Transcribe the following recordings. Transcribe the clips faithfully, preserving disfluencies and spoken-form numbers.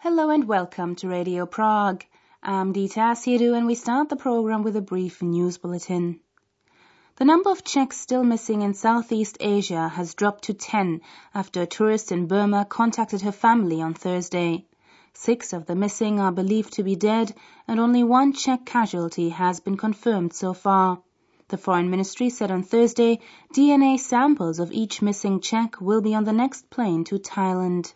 Hello and welcome to Radio Prague. I'm Dita Asiru and we start the program with a brief news bulletin. The number of Czechs still missing in Southeast Asia has dropped to ten after a tourist in Burma contacted her family on Thursday. Six of the missing are believed to be dead and only one Czech casualty has been confirmed so far. The Foreign Ministry said on Thursday D N A samples of each missing Czech will be on the next plane to Thailand.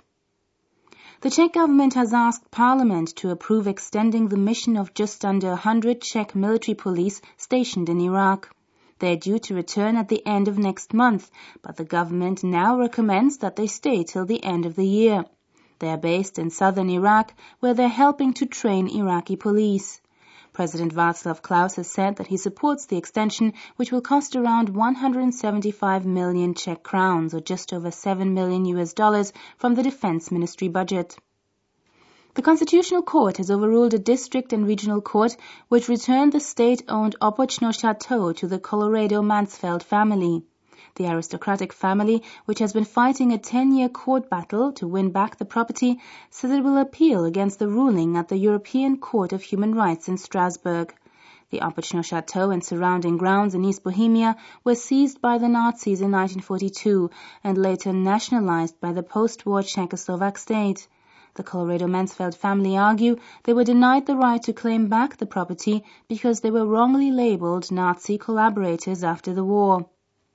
The Czech government has asked Parliament to approve extending the mission of just under one hundred Czech military police stationed in Iraq. They are due to return at the end of next month, but the government now recommends that they stay till the end of the year. They are based in southern Iraq, where they are helping to train Iraqi police. President Václav Klaus has said that he supports the extension, which will cost around one hundred seventy-five million Czech crowns, or just over seven million U S dollars, from the Defense Ministry budget. The Constitutional Court has overruled a district and regional court which returned the state-owned Opočno Chateau to the Colorado Mansfeld family. The aristocratic family, which has been fighting a ten-year court battle to win back the property, says it will appeal against the ruling at the European Court of Human Rights in Strasbourg. The Opočno Chateau and surrounding grounds in East Bohemia were seized by the Nazis in nineteen forty-two and later nationalized by the post-war Czechoslovak state. The Colorado Mansfeld family argue they were denied the right to claim back the property because they were wrongly labeled Nazi collaborators after the war.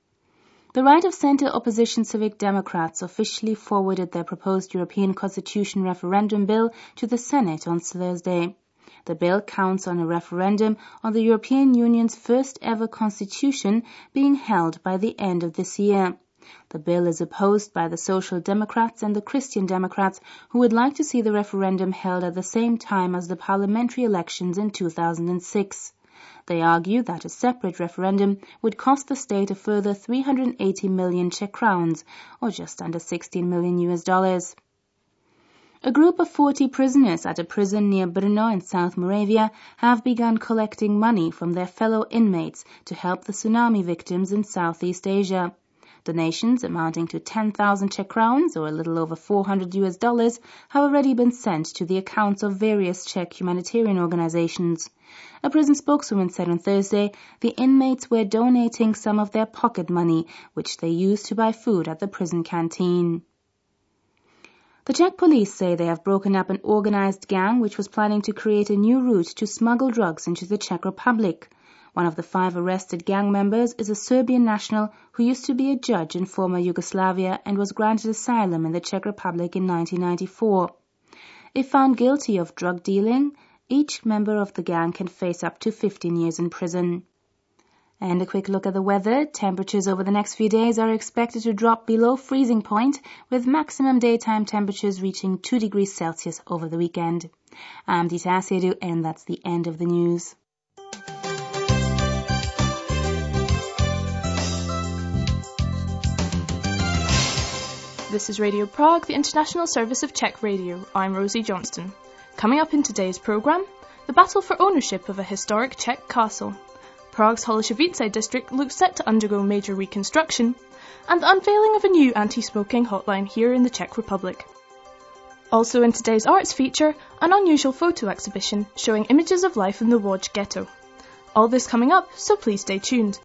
The right-of-centre opposition Civic Democrats officially forwarded their proposed European Constitution referendum bill to the Senate on Thursday. The bill counts on a referendum on the European Union's first-ever constitution being held by the end of this year. The bill is opposed by the Social Democrats and the Christian Democrats, who would like to see the referendum held at the same time as the parliamentary elections in two thousand six. They argue that a separate referendum would cost the state a further three hundred eighty million Czech crowns, or just under sixteen million U S dollars. A group of forty prisoners at a prison near Brno in South Moravia have begun collecting money from their fellow inmates to help the tsunami victims in Southeast Asia. Donations amounting to ten thousand Czech crowns, or a little over four hundred U S dollars, have already been sent to the accounts of various Czech humanitarian organizations. A prison spokeswoman said on Thursday the inmates were donating some of their pocket money, which they used to buy food at the prison canteen. The Czech police say they have broken up an organized gang which was planning to create a new route to smuggle drugs into the Czech Republic. One of the five arrested gang members is a Serbian national who used to be a judge in former Yugoslavia and was granted asylum in the Czech Republic in nineteen ninety-four. If found guilty of drug dealing, each member of the gang can face up to fifteen years in prison. And a quick look at the weather. Temperatures over the next few days are expected to drop below freezing point, with maximum daytime temperatures reaching two degrees Celsius over the weekend. I'm Dita Asiru, and that's the end of the news. This is Radio Prague, the international service of Czech radio. I'm Rosie Johnston. Coming up in today's programme, the battle for ownership of a historic Czech castle. Prague's Holešovice district looks set to undergo major reconstruction, and the unveiling of a new anti-smoking hotline here in the Czech Republic. Also in today's arts feature, an unusual photo exhibition showing images of life in the Łódź ghetto. All this coming up, so please stay tuned.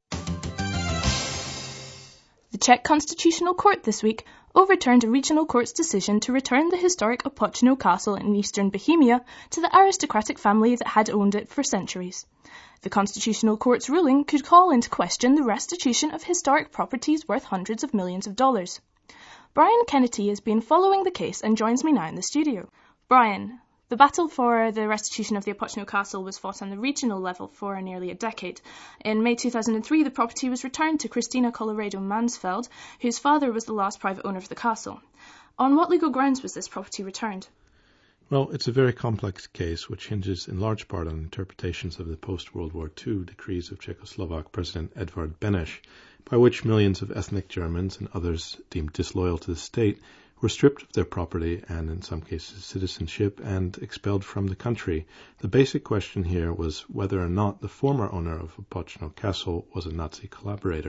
The Czech Constitutional Court this week overturned a regional court's decision to return the historic Opočno Castle in eastern Bohemia to the aristocratic family that had owned it for centuries. The Constitutional Court's ruling could call into question the restitution of historic properties worth hundreds of millions of dollars. Brian Kennedy has been following the case and joins me now in the studio. Brian, the battle for the restitution of the Opočno Castle was fought on the regional level for nearly a decade. In May two thousand three, the property was returned to Christina Colorado Mansfeld, whose father was the last private owner of the castle. On what legal grounds was this property returned? Well, it's a very complex case which hinges in large part on interpretations of the post-World War Two decrees of Czechoslovak President Edvard Beneš, by which millions of ethnic Germans and others deemed disloyal to the state were stripped of their property and, in some cases, citizenship and expelled from the country. The basic question here was whether or not the former owner of Opočno Castle was a Nazi collaborator.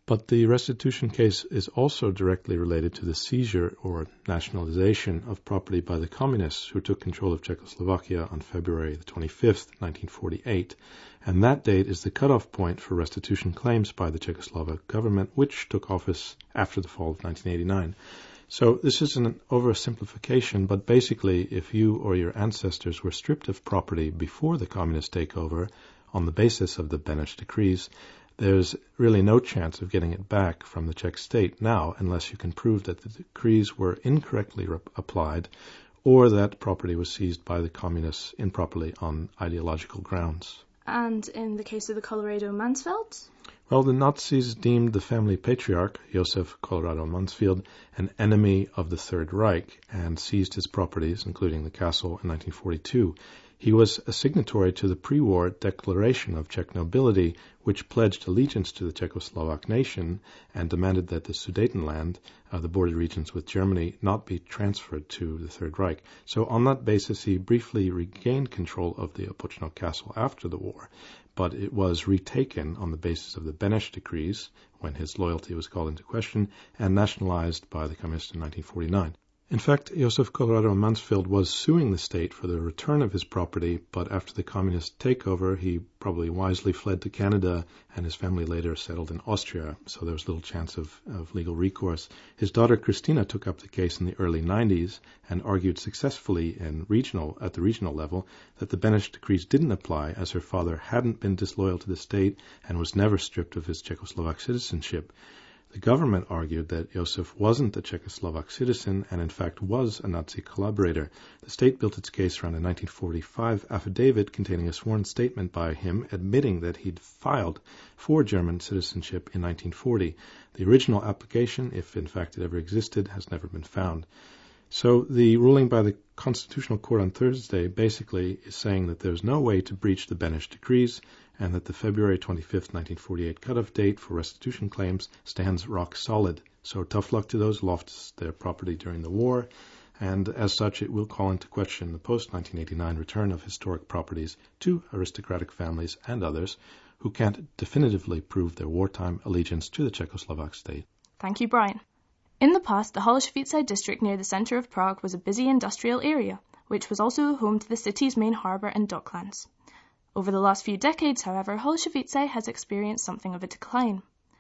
But the restitution case is also directly related to the seizure or nationalization of property by the communists who took control of Czechoslovakia on February the twenty-fifth, nineteen forty-eight, and that date is the cutoff point for restitution claims by the Czechoslovak government, which took office after the fall of nineteen eighty-nine. So this is an oversimplification, but basically if you or your ancestors were stripped of property before the communist takeover on the basis of the Beneš decrees, there's really no chance of getting it back from the Czech state now unless you can prove that the decrees were incorrectly re- applied or that property was seized by the communists improperly on ideological grounds. And in the case of the Colorado Mansfeld? Well, the Nazis deemed the family patriarch, Josef Colorado Mansfeld, an enemy of the Third Reich and seized his properties, including the castle, in nineteen forty-two. He was a signatory to the pre-war Declaration of Czech Nobility, which pledged allegiance to the Czechoslovak nation and demanded that the Sudetenland, uh, the border regions with Germany, not be transferred to the Third Reich. So on that basis, he briefly regained control of the Opočno castle after the war, but it was retaken on the basis of the Beneš decrees, when his loyalty was called into question, and nationalized by the communists in nineteen forty-nine. In fact, Josef Colorado Mansfeld was suing the state for the return of his property, but after the communist takeover, he probably wisely fled to Canada, and his family later settled in Austria, so there was little chance of, of legal recourse. His daughter Christina took up the case in the early nineties and argued successfully in regional at the regional level that the Beneš decrees didn't apply, as her father hadn't been disloyal to the state and was never stripped of his Czechoslovak citizenship. The government argued that Josef wasn't a Czechoslovak citizen and in fact was a Nazi collaborator. The state built its case around a nineteen forty-five affidavit containing a sworn statement by him admitting that he'd filed for German citizenship in nineteen forty. The original application, if in fact it ever existed, has never been found. So the ruling by the Constitutional Court on Thursday basically is saying that there's no way to breach the Beneš decrees and that the February twenty-fifth, nineteen forty-eight cutoff date for restitution claims stands rock solid. So tough luck to those lost their property during the war, and as such it will call into question the post-nineteen eighty-nine return of historic properties to aristocratic families and others who can't definitively prove their wartime allegiance to the Czechoslovak state. Thank you, Brian. In the past, the Holešovice district near the centre of Prague was a busy industrial area, which was also home to the city's main harbour and docklands. Over the last few decades, however, Holešovice has experienced something of a decline.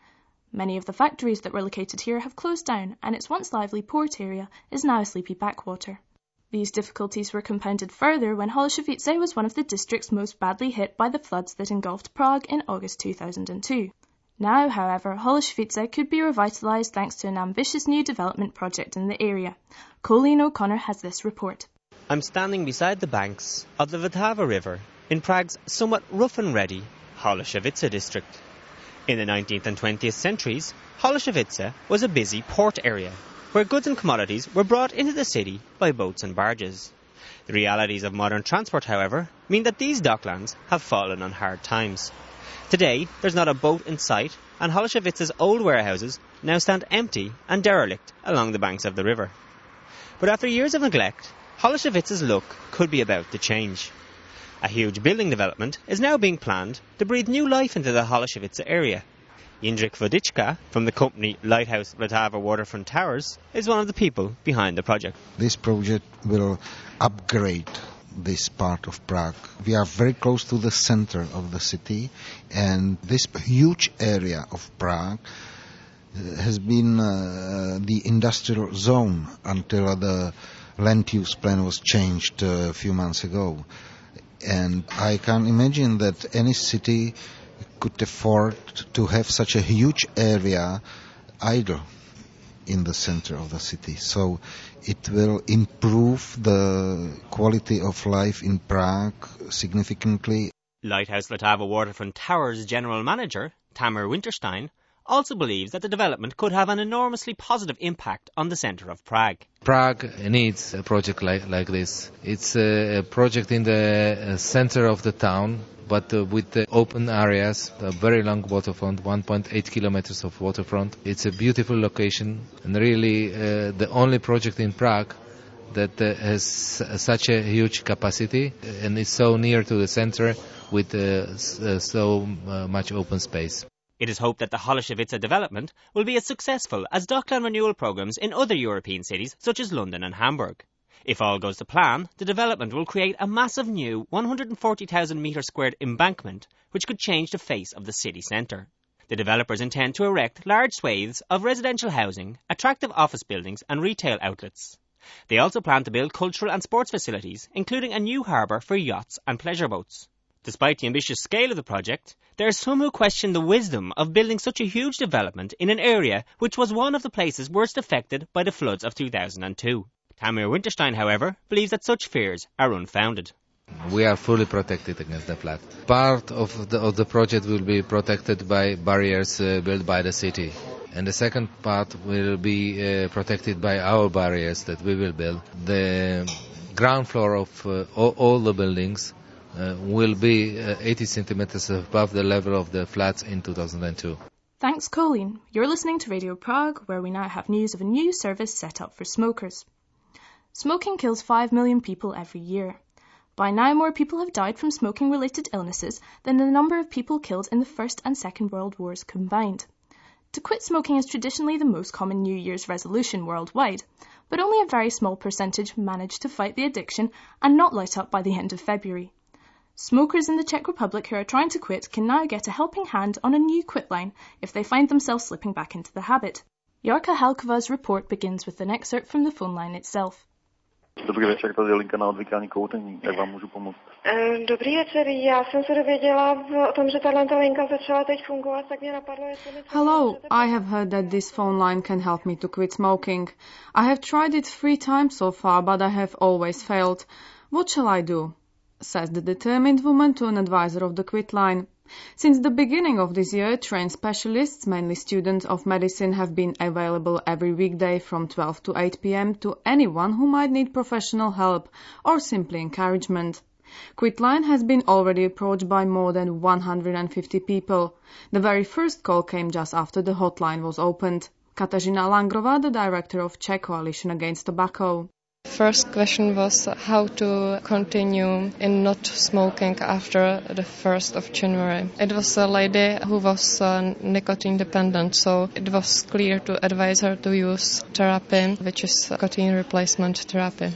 Many of the factories that were located here have closed down, and its once lively port area is now a sleepy backwater. These difficulties were compounded further when Holešovice was one of the districts most badly hit by the floods that engulfed Prague in August two thousand two. Now, however, Holešovice could be revitalised thanks to an ambitious new development project in the area. Colleen O'Connor has this report. I'm standing beside the banks of the Vltava River in Prague's somewhat rough and ready Holešovice district. In the nineteenth and twentieth centuries, Holešovice was a busy port area where goods and commodities were brought into the city by boats and barges. The realities of modern transport, however, mean that these docklands have fallen on hard times. Today, there's not a boat in sight, and Holešovice's old warehouses now stand empty and derelict along the banks of the river. But after years of neglect, Holešovice's look could be about to change. A huge building development is now being planned to breathe new life into the Holešovice area. Jindřich Vodička from the company Lighthouse Vltava Waterfront Towers is one of the people behind the project. This project will upgrade this part of Prague. We are very close to the center of the city, and this huge area of Prague has been uh, the industrial zone until the land use plan was changed uh, a few months ago. And I can imagine that any city could afford to have such a huge area idle in the center of the city. So it will improve the quality of life in Prague significantly. Lighthouse Vltava Waterfront Towers General Manager, Tamar Winterstein, also believes that the development could have an enormously positive impact on the centre of Prague. Prague needs a project like, like this. It's a, a project in the centre of the town, but uh, with the open areas, a very long waterfront, one point eight kilometers of waterfront. It's a beautiful location, and really uh, the only project in Prague that uh, has such a huge capacity and is so near to the centre with uh, s- uh, so uh, much open space. It is hoped that the Holešovice development will be as successful as dockland renewal programmes in other European cities such as London and Hamburg. If all goes to plan, the development will create a massive new one hundred forty thousand metre squared embankment which could change the face of the city centre. The developers intend to erect large swathes of residential housing, attractive office buildings and retail outlets. They also plan to build cultural and sports facilities, including a new harbour for yachts and pleasure boats. Despite the ambitious scale of the project, there are some who question the wisdom of building such a huge development in an area which was one of the places worst affected by the floods of two thousand two. Tamir Winterstein, however, believes that such fears are unfounded. We are fully protected against the flood. Part of the, of the project will be protected by barriers uh, built by the city. And the second part will be uh, protected by our barriers that we will build. The ground floor of uh, all, all the buildings uh, will be uh, eighty centimeters above the level of the floods in two thousand two. Thanks, Colleen. You're listening to Radio Prague, where we now have news of a new service set up for smokers. Smoking kills five million people every year. By now, more people have died from smoking-related illnesses than the number of people killed in the First and Second World Wars combined. To quit smoking is traditionally the most common New Year's resolution worldwide, but only a very small percentage manage to fight the addiction and not light up by the end of February. Smokers in the Czech Republic who are trying to quit can now get a helping hand on a new quit line if they find themselves slipping back into the habit. Jarka Halkova's report begins with an excerpt from the phone line itself. Dobrý večer, tady je linka na odvykání kouření, jak vám můžu pomoct? Dobrý večer, já jsem se dověděla o tom, že tato linka začala teď fungovat, tak mě napadlo, jestli by... Hello, I have heard that this phone line can help me to quit smoking. I have tried it three times so far, but I have always failed. What shall I do? Says the determined woman to an advisor of the quit line. Since the beginning of this year, trained specialists, mainly students of medicine, have been available every weekday from twelve to eight p.m. to anyone who might need professional help or simply encouragement. Quitline has been already approached by more than one hundred fifty people. The very first call came just after the hotline was opened. Katarzyna Langrova, the director of Czech Coalition Against Tobacco. First question was how to continue in not smoking after the first of January. It was a lady who was uh, nicotine dependent, so it was clear to advise her to use therapy, which is nicotine replacement therapy.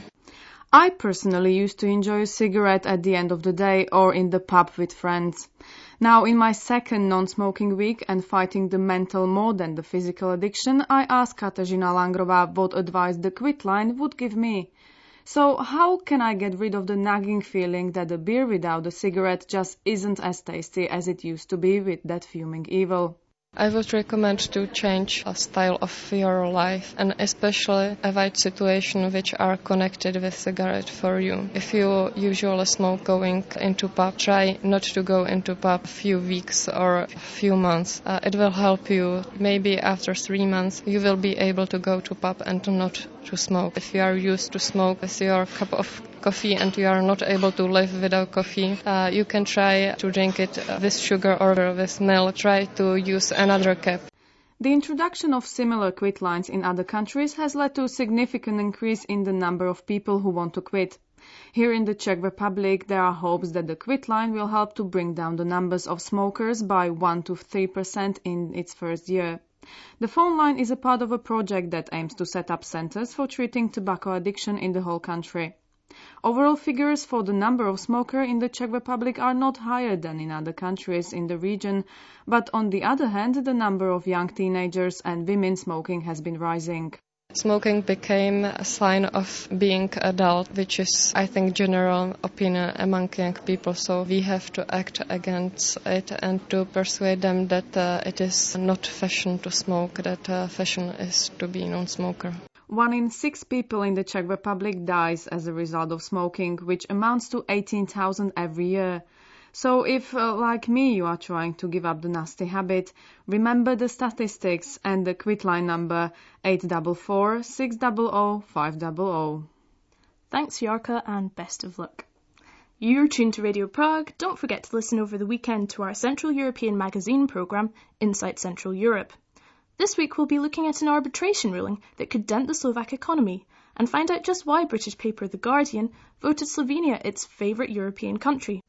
I personally used to enjoy a cigarette at the end of the day or in the pub with friends. Now, in my second non-smoking week and fighting the mental more than the physical addiction, I asked Katarzyna Langrova what advice the quit line would give me. So, how can I get rid of the nagging feeling that a beer without a cigarette just isn't as tasty as it used to be with that fuming evil? I would recommend to change a style of your life and especially avoid situations which are connected with cigarette for you. If you usually smoke going into pub, try not to go into pub a few weeks or a few months. Uh, it will help you. Maybe after three months you will be able to go to pub and not to smoke. If you are used to smoke with your cup of coffee and you are not able to live without coffee, uh, you can try to drink it with sugar or with milk. Try to use another cup. The introduction of similar quit lines in other countries has led to a significant increase in the number of people who want to quit. Here in the Czech Republic, there are hopes that the quit line will help to bring down the numbers of smokers by one to three percent in its first year. The phone line is a part of a project that aims to set up centers for treating tobacco addiction in the whole country. Overall figures for the number of smokers in the Czech Republic are not higher than in other countries in the region, but on the other hand, the number of young teenagers and women smoking has been rising. Smoking became a sign of being adult, which is, I think, general opinion among young people. So we have to act against it and to persuade them that uh, it is not fashion to smoke, that uh, fashion is to be non-smoker. One in six people in the Czech Republic dies as a result of smoking, which amounts to eighteen thousand every year. So if, uh, like me, you are trying to give up the nasty habit, remember the statistics and the quitline number eight four four, six zero zero, five zero zero. Thanks, Jarka, and best of luck. You're tuned to Radio Prague. Don't forget to listen over the weekend to our Central European magazine programme, Insight Central Europe. This week we'll be looking at an arbitration ruling that could dent the Slovak economy and find out just why British paper The Guardian voted Slovenia its favourite European country.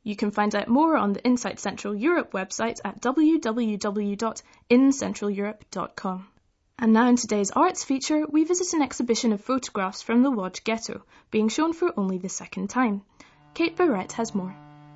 You can find out more on the Insight Central Europe website at w w w dot in central europe dot com. And now in today's arts feature, we visit an exhibition of photographs from the Łódź ghetto, being shown for only the second time. Kate Barrett has more.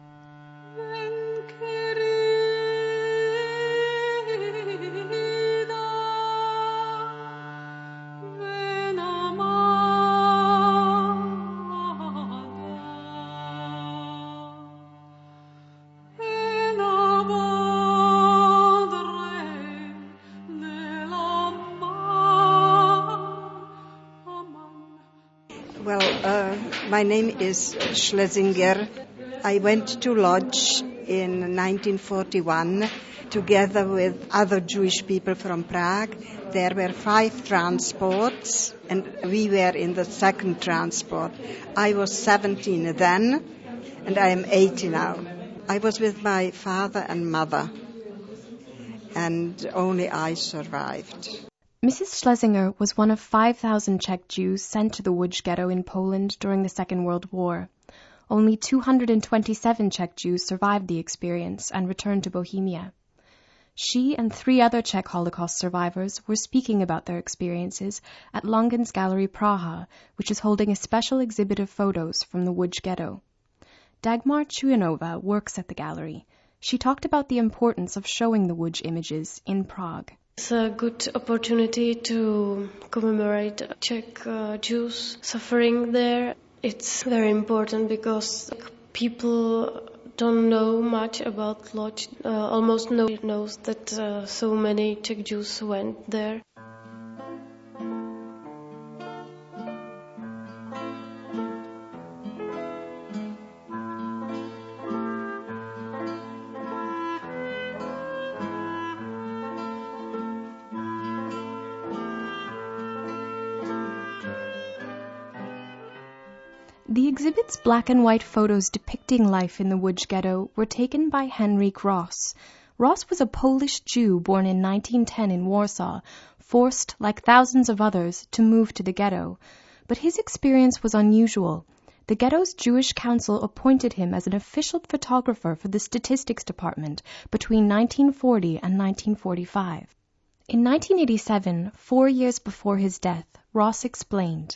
My name is Schlesinger. I went to Łódź in nineteen forty-one together with other Jewish people from Prague. There were five transports and we were in the second transport. I was seventeen then and I am eighty now. I was with my father and mother and only I survived. Missus Schlesinger was one of five thousand Czech Jews sent to the Łódź ghetto in Poland during the Second World War. Only two hundred twenty-seven Czech Jews survived the experience and returned to Bohemia. She and three other Czech Holocaust survivors were speaking about their experiences at Longens Gallery Praha, which is holding a special exhibit of photos from the Łódź ghetto. Dagmar Chujanova works at the gallery. She talked about the importance of showing the Łódź images in Prague. It's a good opportunity to commemorate Czech uh, Jews suffering there. It's very important because people don't know much about Łódź. Uh, almost nobody knows that uh, so many Czech Jews went there. The exhibit's black and white photos depicting life in the Łódź ghetto were taken by Henryk Ross. Ross was a Polish Jew born in nineteen ten in Warsaw, forced, like thousands of others, to move to the ghetto. But his experience was unusual. The ghetto's Jewish council appointed him as an official photographer for the statistics department between nineteen forty and nineteen forty-five. In nineteen eighty-seven, four years before his death, Ross explained,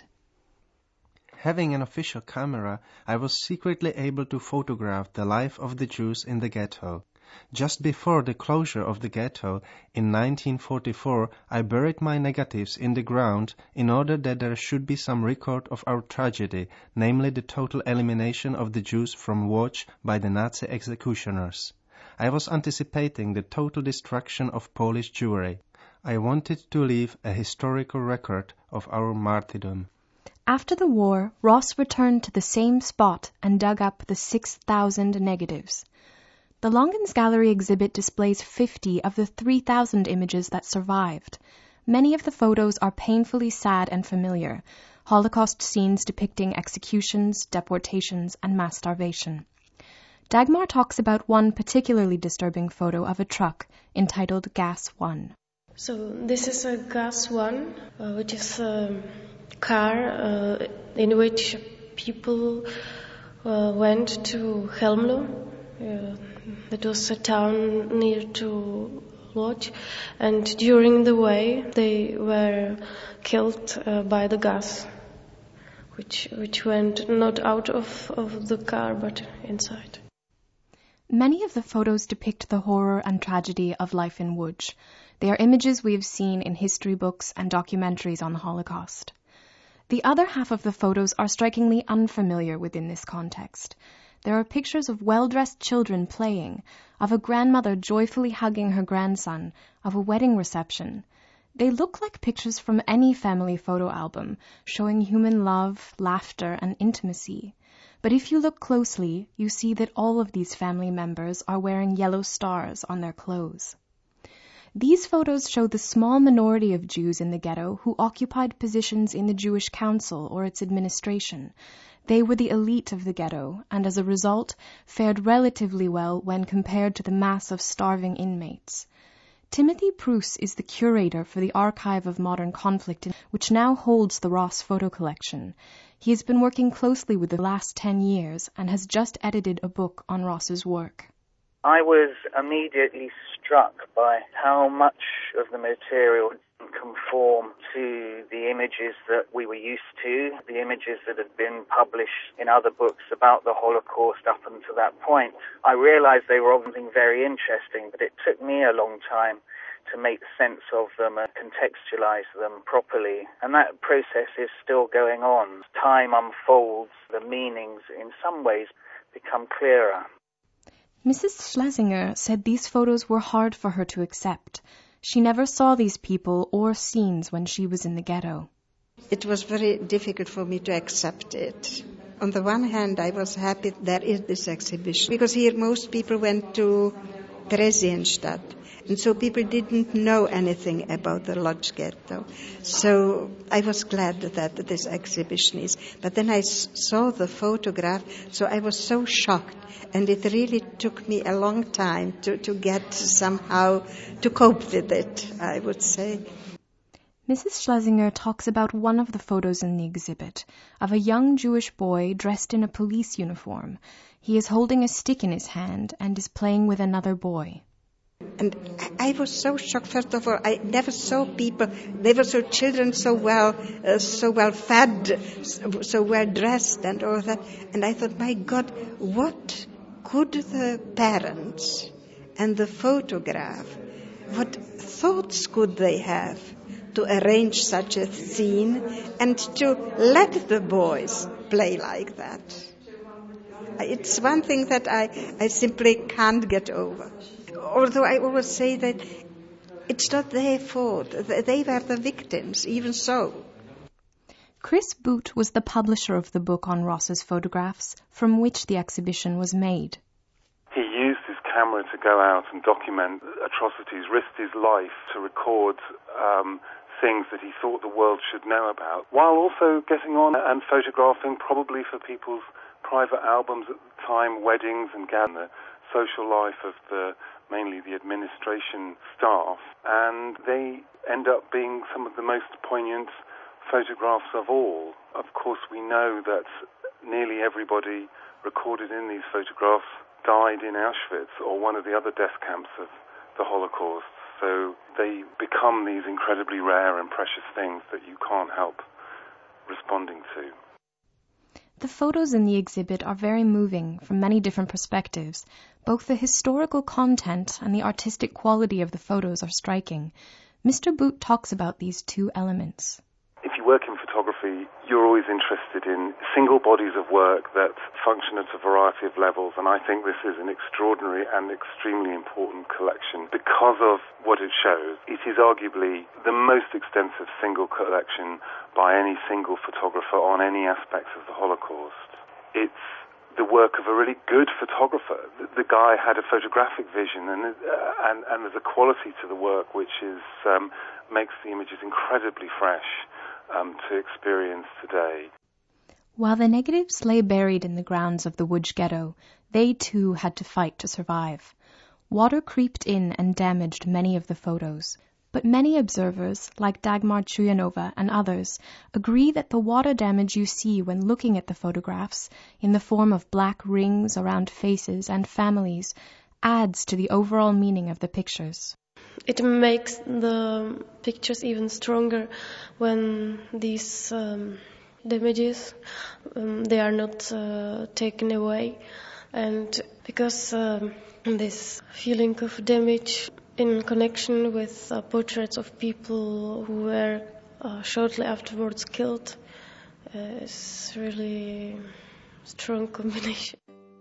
Having an official camera, I was secretly able to photograph the life of the Jews in the ghetto. Just before the closure of the ghetto in nineteen forty-four, I buried my negatives in the ground in order that there should be some record of our tragedy, namely the total elimination of the Jews from Łódź by the Nazi executioners. I was anticipating the total destruction of Polish Jewry. I wanted to leave a historical record of our martyrdom. After the war, Ross returned to the same spot and dug up the six thousand negatives. The Longens Gallery exhibit displays fifty of the three thousand images that survived. Many of the photos are painfully sad and familiar, Holocaust scenes depicting executions, deportations, and mass starvation. Dagmar talks about one particularly disturbing photo of a truck entitled Gas One. So this is a Gas One, uh, which is a car uh, in which people uh, went to Chełmno. Uh, it was a town near to Łódź, and during the way they were killed uh, by the gas, which which went not out of, of the car but inside. Many of the photos depict the horror and tragedy of life in Łódź. They are images we have seen in history books and documentaries on the Holocaust. The other half of the photos are strikingly unfamiliar within this context. There are pictures of well-dressed children playing, of a grandmother joyfully hugging her grandson, of a wedding reception. They look like pictures from any family photo album, showing human love, laughter, and intimacy. But if you look closely, you see that all of these family members are wearing yellow stars on their clothes. These photos show the small minority of Jews in the ghetto who occupied positions in the Jewish council or its administration. They were the elite of the ghetto, and as a result, fared relatively well when compared to the mass of starving inmates. Timothy Prus is the curator for the Archive of Modern Conflict, which now holds the Ross photo collection. He has been working closely with the last ten years and has just edited a book on Ross's work. I was immediately struck by how much of the material conform to the images that we were used to, the images that had been published in other books about the Holocaust up until that point. I realized they were obviously very interesting, but it took me a long time to make sense of them and contextualize them properly. And that process is still going on. Time unfolds, the meanings in some ways become clearer. Missus Schlesinger said these photos were hard for her to accept. She never saw these people or scenes when she was in the ghetto. It was very difficult for me to accept it. On the one hand, I was happy there is this exhibition, because here most people went to Theresienstadt, and so people didn't know anything about the Lodz ghetto. So I was glad that this exhibition is. But then I s- saw the photograph, so I was so shocked, and it really took me a long time to, to get somehow to cope with it, I would say. Missus Schlesinger talks about one of the photos in the exhibit, of a young Jewish boy dressed in a police uniform. He is holding a stick in his hand and is playing with another boy. And I was so shocked. First of all, I never saw people. They were so children, so well, uh, so well fed, so, so well dressed, and all that. And I thought, my God, what could the parents and the photograph, what thoughts could they have to arrange such a scene and to let the boys play like that? It's one thing that I, I simply can't get over. Although I always say that it's not their fault. They were the victims, even so. Chris Boot was the publisher of the book on Ross's photographs, from which the exhibition was made. He used his camera to go out and document atrocities, risked his life to record um, things that he thought the world should know about, while also getting on and photographing probably for people's private albums at the time, weddings and the social life of the mainly the administration staff, and they end up being some of the most poignant photographs of all. Of course, we know that nearly everybody recorded in these photographs died in Auschwitz or one of the other death camps of the Holocaust, so they become these incredibly rare and precious things that you can't help responding to. The photos in the exhibit are very moving from many different perspectives. Both the historical content and the artistic quality of the photos are striking. Mister Boot talks about these two elements. If you work in photography, you're always interested in single bodies of work that function at a variety of levels, and I think this is an extraordinary and extremely important collection because of what it shows. It is arguably the most extensive single collection by any single photographer on any aspects of the Holocaust. It's the work of a really good photographer. The, the guy had a photographic vision, and uh, and, and there's a quality to the work which is um, makes the images incredibly fresh um, to experience today. While the negatives lay buried in the grounds of the Łódź ghetto, they too had to fight to survive. Water creeped in and damaged many of the photos. But many observers, like Dagmar Chuyanova and others, agree that the water damage you see when looking at the photographs, in the form of black rings around faces and families, adds to the overall meaning of the pictures. It makes the pictures even stronger when these um, damages, um, they are not uh, taken away. And because um, this feeling of damage in connection with uh, portraits of people who were uh, shortly afterwards killed uh, is really a strong combination.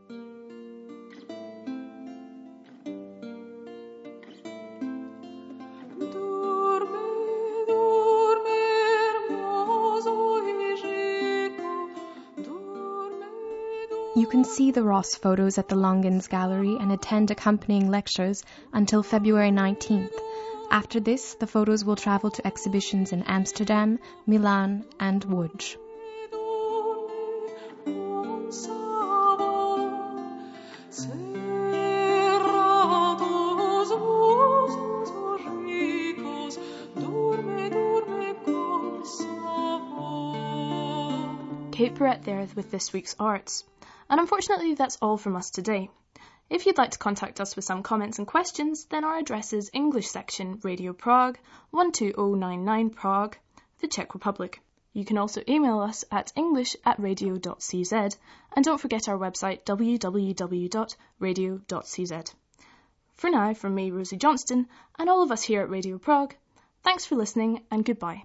You can see the Ross photos at the Longens Gallery and attend accompanying lectures until February nineteenth. After this, the photos will travel to exhibitions in Amsterdam, Milan, and Łódź. Kate Perrett there with this week's arts. And unfortunately that's all from us today. If you'd like to contact us with some comments and questions, then our address is English section, Radio Prague, one two zero nine nine Prague, the Czech Republic. You can also email us at english at radio dot c z, and don't forget our website w w w dot radio dot c z. For now, from me, Rosie Johnston, and all of us here at Radio Prague, thanks for listening and goodbye.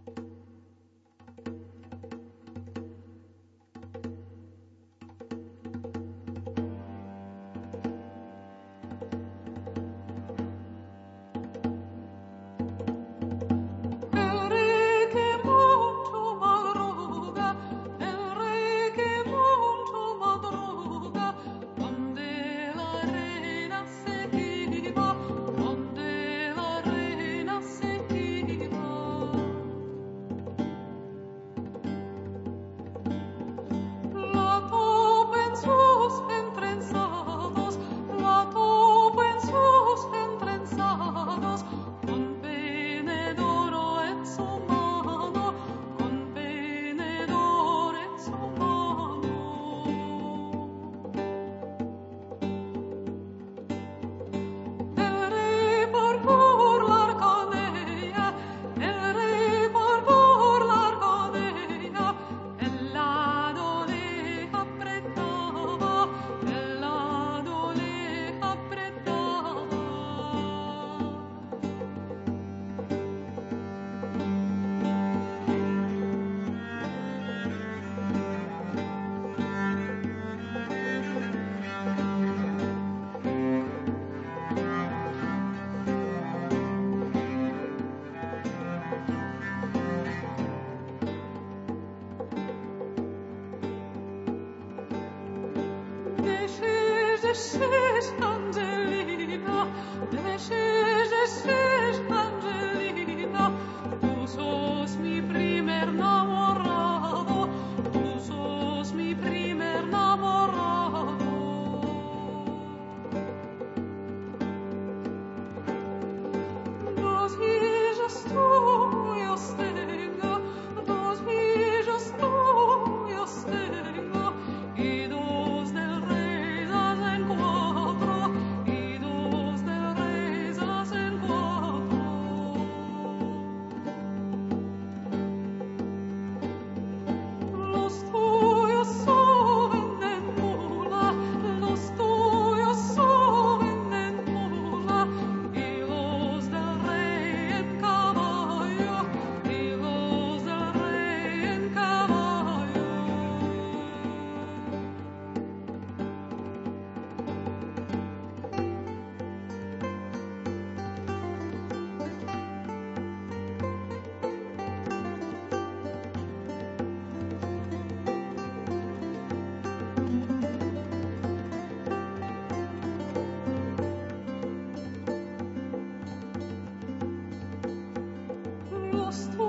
Lost